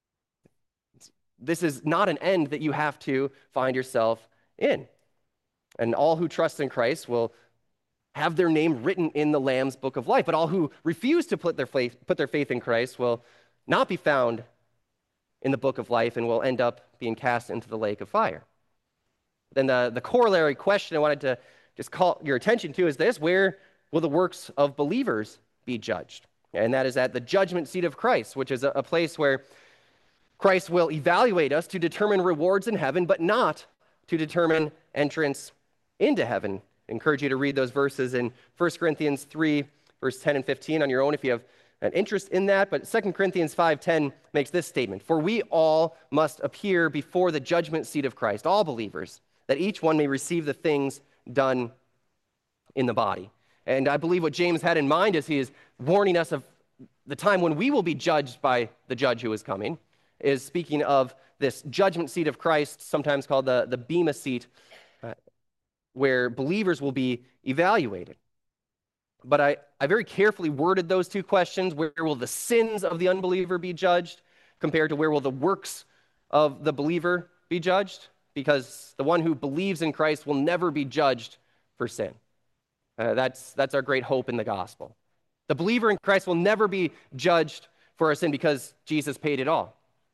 It's, this is not an end that you have to find yourself in. And all who trust in Christ will have their name written in the Lamb's book of life. But all who refuse to put their faith, put their faith in Christ will not be found in the book of life and will end up being cast into the lake of fire. Then the, the corollary question I wanted to just call your attention to is this: where will the works of believers be judged? And that is at the judgment seat of Christ, which is a, a place where Christ will evaluate us to determine rewards in heaven, but not to determine entrance into heaven. I encourage you to read those verses in First Corinthians three, verse ten and fifteen on your own if you have an interest in that. But Second Corinthians five ten makes this statement: "For we all must appear before the judgment seat of Christ, all believers, that each one may receive the things done in the body." And I believe what James had in mind as he is warning us of the time when we will be judged by the judge who is coming is speaking of this judgment seat of Christ, sometimes called the, the Bema seat, uh, where believers will be evaluated. But I, I very carefully worded those two questions. Where will the sins of the unbeliever be judged compared to where will the works of the believer be judged? Because the one who believes in Christ will never be judged for sin. Uh, that's, that's our great hope in the gospel. The believer in Christ will never be judged for our sin because Jesus paid it all.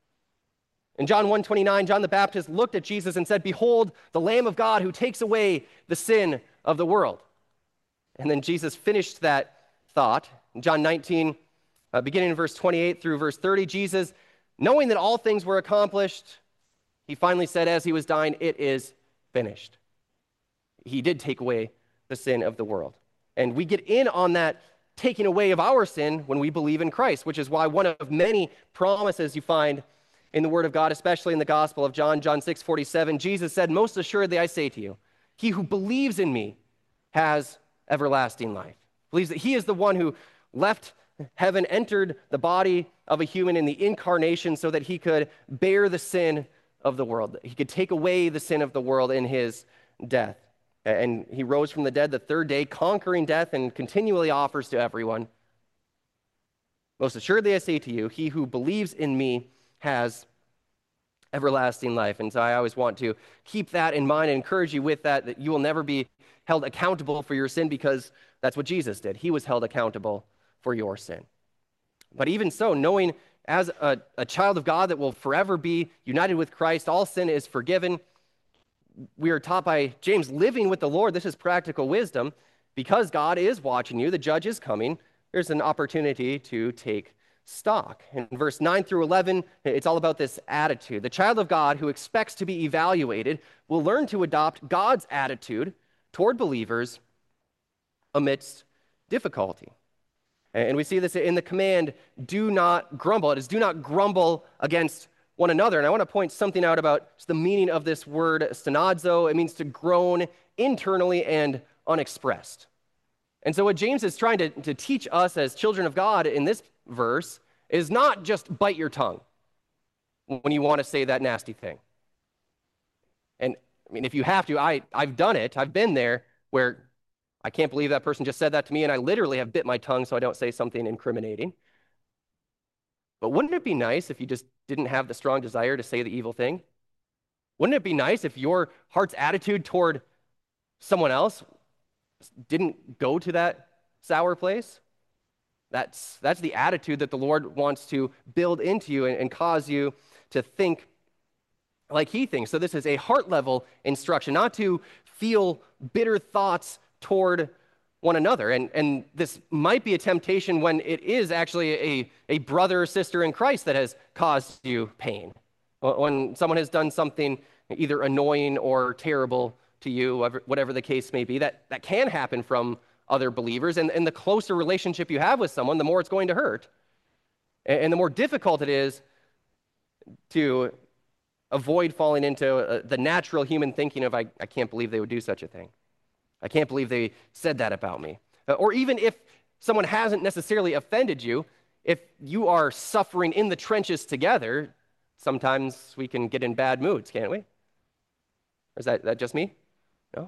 In John one twenty-nine, John the Baptist looked at Jesus and said, "Behold, the Lamb of God who takes away the sin of the world." And then Jesus finished that thought. In John nineteen, uh, beginning in verse twenty-eight through verse thirty, Jesus, knowing that all things were accomplished, he finally said as he was dying, "It is finished." He did take away the sin of the world. And we get in on that taking away of our sin when we believe in Christ, which is why one of many promises you find in the Word of God, especially in the Gospel of John, John six forty-seven, Jesus said, "Most assuredly I say to you, he who believes in me has everlasting life." Believes that he is the one who left heaven, entered the body of a human in the incarnation so that he could bear the sin of the world. He could take away the sin of the world in his death. And he rose from the dead the third day, conquering death, and continually offers to everyone, "Most assuredly I say to you, he who believes in me has everlasting life." And so I always want to keep that in mind and encourage you with that, that you will never be held accountable for your sin because that's what Jesus did. He was held accountable for your sin. But even so, knowing as a, a child of God that will forever be united with Christ, all sin is forgiven. We are taught by James, living with the Lord, this is practical wisdom. Because God is watching you, the judge is coming, there's an opportunity to take stock. In verse nine through eleven, it's all about this attitude. The child of God who expects to be evaluated will learn to adopt God's attitude toward believers amidst difficulty. And we see this in the command, do not grumble. It is do not grumble against one another. And I want to point something out about the meaning of this word stenazo. It means to groan internally and unexpressed. And so what James is trying to, to teach us as children of God in this verse is not just bite your tongue when you want to say that nasty thing. And I mean, if you have to, I, I've done it. I've been there where I can't believe that person just said that to me, and I literally have bit my tongue so I don't say something incriminating. But wouldn't it be nice if you just didn't have the strong desire to say the evil thing? Wouldn't it be nice if your heart's attitude toward someone else didn't go to that sour place? That's, that's the attitude that the Lord wants to build into you and, and cause you to think like he thinks. So this is a heart level instruction, not to feel bitter thoughts toward one another. And, and this might be a temptation when it is actually a, a brother or sister in Christ that has caused you pain. When someone has done something either annoying or terrible to you, whatever, whatever the case may be, that, that can happen from other believers. And, and the closer relationship you have with someone, the more it's going to hurt. And, and the more difficult it is to avoid falling into uh, the natural human thinking of, I, I can't believe they would do such a thing. I can't believe they said that about me. Uh, or even if someone hasn't necessarily offended you, if you are suffering in the trenches together, sometimes we can get in bad moods, can't we? Or is that, that just me? No?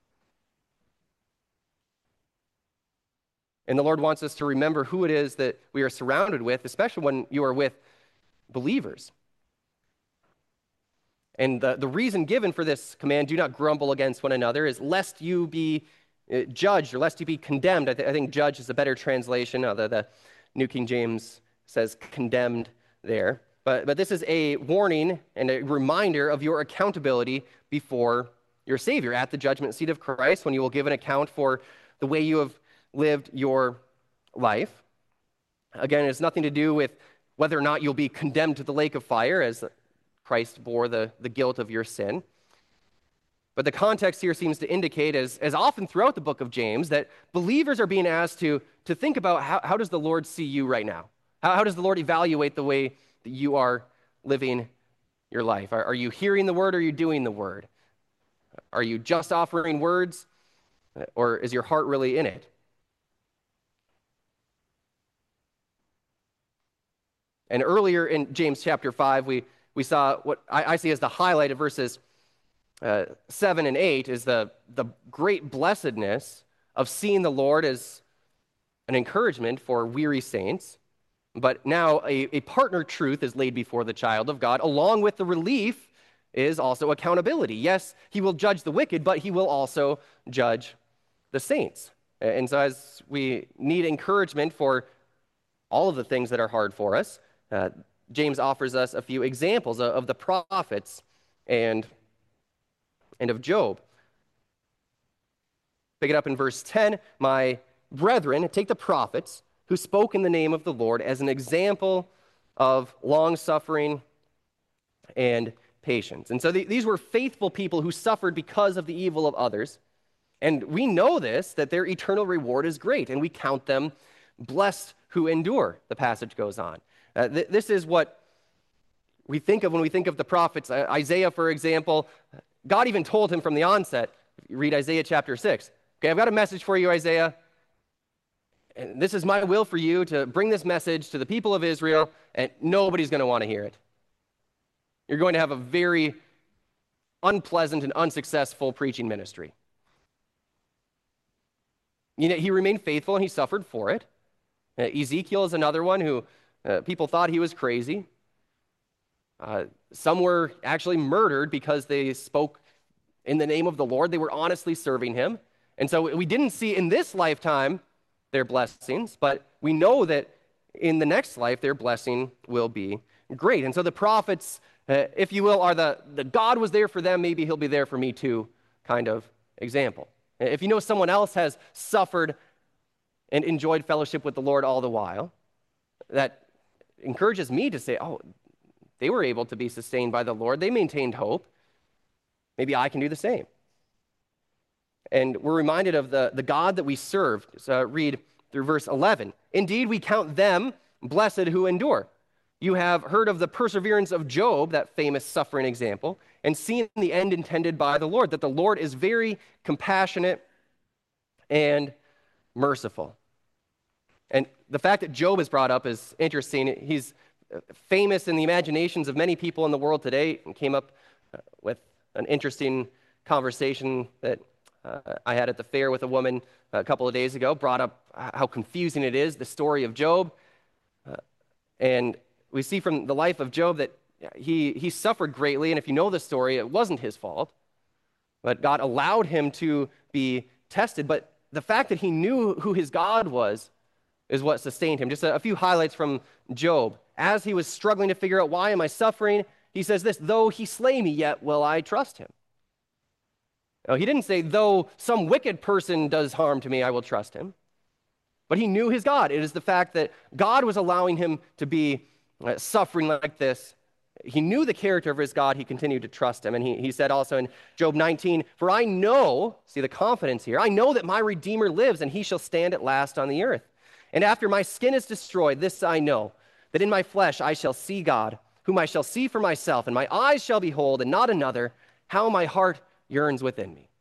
And the Lord wants us to remember who it is that we are surrounded with, especially when you are with believers. And the, the reason given for this command, do not grumble against one another, is lest you be uh, judged or lest you be condemned. I, th- I think judge is a better translation, although the New King James says condemned there. But, but this is a warning and a reminder of your accountability before your Savior at the judgment seat of Christ, when you will give an account for the way you have lived your life. Again, it has nothing to do with whether or not you'll be condemned to the lake of fire, as Christ bore the, the guilt of your sin. But the context here seems to indicate, as, as often throughout the book of James, that believers are being asked to, to think about how, how does the Lord see you right now? How, how does the Lord evaluate the way that you are living your life? Are, are you hearing the word, or are you doing the word? Are you just offering words, or is your heart really in it? And earlier in James chapter five, we We saw what I, I see as the highlight of verses uh, seven and eight is the, the great blessedness of seeing the Lord as an encouragement for weary saints. But now a, a partner truth is laid before the child of God. Along with the relief is also accountability. Yes, he will judge the wicked, but he will also judge the saints. And so as we need encouragement for all of the things that are hard for us, uh, James offers us a few examples of the prophets and, and of Job. Pick it up in verse ten. My brethren, take the prophets who spoke in the name of the Lord as an example of long-suffering and patience. And so the, these were faithful people who suffered because of the evil of others. And we know this, that their eternal reward is great, and we count them blessed who endure, the passage goes on. Uh, th- this is what we think of when we think of the prophets. Uh, Isaiah, for example, God even told him from the onset, if you read Isaiah chapter six, okay, I've got a message for you, Isaiah, and this is my will for you to bring this message to the people of Israel, and nobody's going to want to hear it. You're going to have a very unpleasant and unsuccessful preaching ministry. You know, he remained faithful, and he suffered for it. Uh, Ezekiel is another one who uh, people thought he was crazy. Uh, some were actually murdered because they spoke in the name of the Lord. They were honestly serving him. And so we didn't see in this lifetime their blessings, but we know that in the next life their blessing will be great. And so the prophets, uh, if you will, are the, the God was there for them, maybe he'll be there for me too kind of example. If you know someone else has suffered and enjoyed fellowship with the Lord all the while, that encourages me to say, oh, they were able to be sustained by the Lord. They maintained hope. Maybe I can do the same. And we're reminded of the, the God that we serve. So read through verse eleven. Indeed, we count them blessed who endure. You have heard of the perseverance of Job, that famous suffering example, and seen the end intended by the Lord, that the Lord is very compassionate and merciful. And the fact that Job is brought up is interesting. He's famous in the imaginations of many people in the world today, and came up with an interesting conversation that uh, I had at the fair with a woman a couple of days ago, brought up how confusing it is, the story of Job. Uh, and we see from the life of Job that he, he suffered greatly, and if you know the story, it wasn't his fault, but God allowed him to be tested. But the fact that he knew who his God was is what sustained him. Just a, a few highlights from Job. As he was struggling to figure out, why am I suffering? He says this, though he slay me, yet will I trust him. Now, he didn't say, though some wicked person does harm to me, I will trust him. But he knew his God. It is the fact that God was allowing him to be uh, suffering like this. He knew the character of his God. He continued to trust him. And he, he said also in Job nineteen, for I know, see the confidence here, I know that my Redeemer lives, and he shall stand at last on the earth. And after my skin is destroyed, this I know, that in my flesh I shall see God, whom I shall see for myself, and my eyes shall behold, and not another, how my heart yearns within me.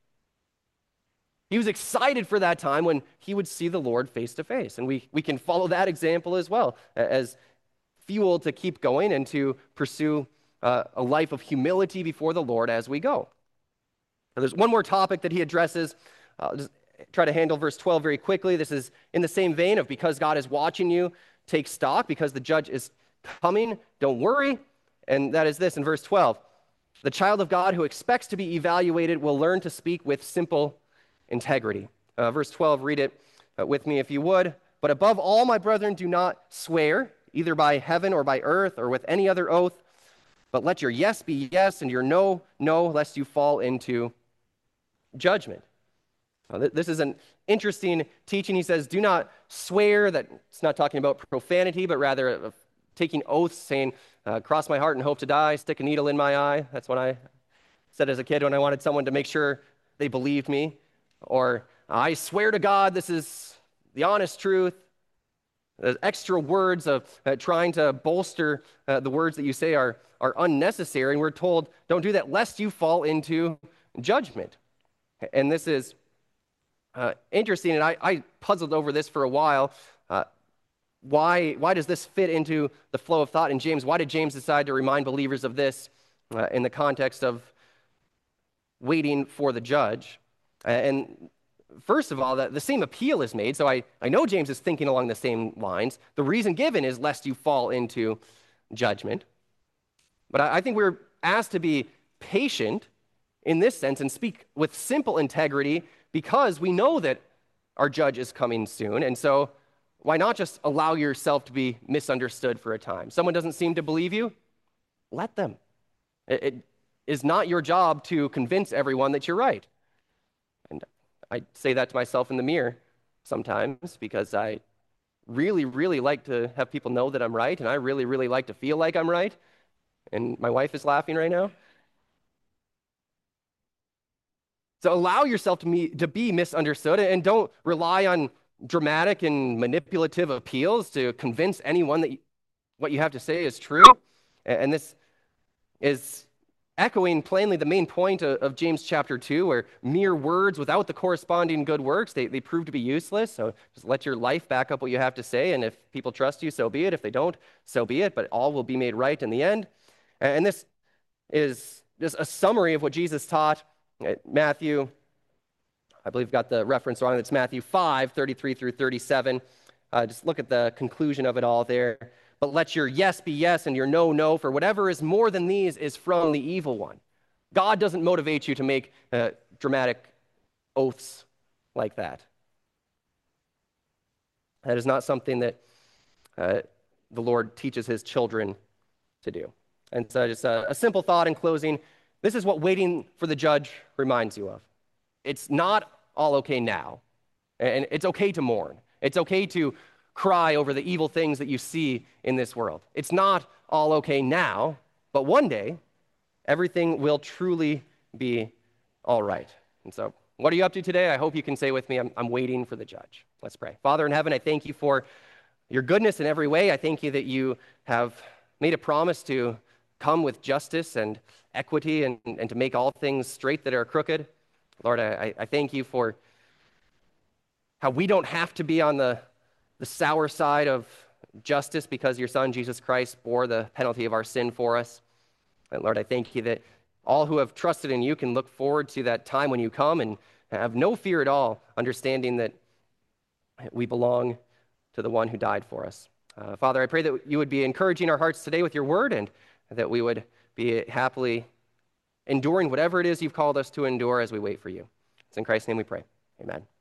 He was excited for that time when he would see the Lord face to face. And we, we can follow that example as well as fuel to keep going and to pursue uh, a life of humility before the Lord as we go. Now, there's one more topic that he addresses. I'll just try to handle verse twelve very quickly. This is in the same vein of because God is watching you, take stock, because the judge is coming, don't worry. And that is this in verse twelve. The child of God who expects to be evaluated will learn to speak with simple integrity. Uh, verse twelve, read it uh, with me if you would. But above all, my brethren, do not swear, either by heaven or by earth or with any other oath, but let your yes be yes and your no, no, lest you fall into judgment. Now, th- this is an interesting teaching. He says, do not swear. That it's not talking about profanity, but rather uh, taking oaths, saying, uh, cross my heart and hope to die, stick a needle in my eye. That's what I said as a kid when I wanted someone to make sure they believed me. Or, I swear to God, this is the honest truth. The extra words of uh, trying to bolster uh, the words that you say are, are unnecessary. And we're told, don't do that lest you fall into judgment. And this is uh, interesting, and I, I puzzled over this for a while. Uh, why, why does this fit into the flow of thought in James? Why did James decide to remind believers of this uh, in the context of waiting for the judge? Uh, and first of all, the, the same appeal is made, so I, I know James is thinking along the same lines. The reason given is lest you fall into judgment. But I, I think we're asked to be patient in this sense and speak with simple integrity because we know that our judge is coming soon. And so why not just allow yourself to be misunderstood for a time? Someone doesn't seem to believe you? Let them. It, it is not your job to convince everyone that you're right. And I say that to myself in the mirror sometimes because I really, really like to have people know that I'm right, and I really, really like to feel like I'm right. And my wife is laughing right now. So allow yourself to, me, to be misunderstood, and don't rely on dramatic and manipulative appeals to convince anyone that you, what you have to say is true. And this is echoing plainly the main point of, of James chapter two, where mere words without the corresponding good works, they, they prove to be useless. So just let your life back up what you have to say, and if people trust you, so be it. If they don't, so be it, but all will be made right in the end. And this is just a summary of what Jesus taught at Matthew. I believe I've got the reference wrong. It's Matthew five, thirty-three through thirty-seven. Uh, just look at the conclusion of it all there. But let your yes be yes and your no, no, for whatever is more than these is from the evil one. God doesn't motivate you to make uh, dramatic oaths like that. That is not something that uh, the Lord teaches his children to do. And so just a, a simple thought in closing. This is what waiting for the judge reminds you of. It's not all okay now. And it's okay to mourn. It's okay to cry over the evil things that you see in this world. It's not all okay now, but one day, everything will truly be all right. And so What are you up to today? I hope you can say with me, I'm, I'm waiting for the judge. Let's pray. Father in heaven, I thank you for your goodness in every way. I thank you that you have made a promise to come with justice and equity and, and to make all things straight that are crooked. Lord, I, I thank you for how we don't have to be on the, the sour side of justice because your Son, Jesus Christ, bore the penalty of our sin for us. And Lord, I thank you that all who have trusted in you can look forward to that time when you come and have no fear at all, understanding that we belong to the one who died for us. Uh, Father, I pray that you would be encouraging our hearts today with your word and that we would be happily enduring whatever it is you've called us to endure as we wait for you. It's in Christ's name we pray. Amen.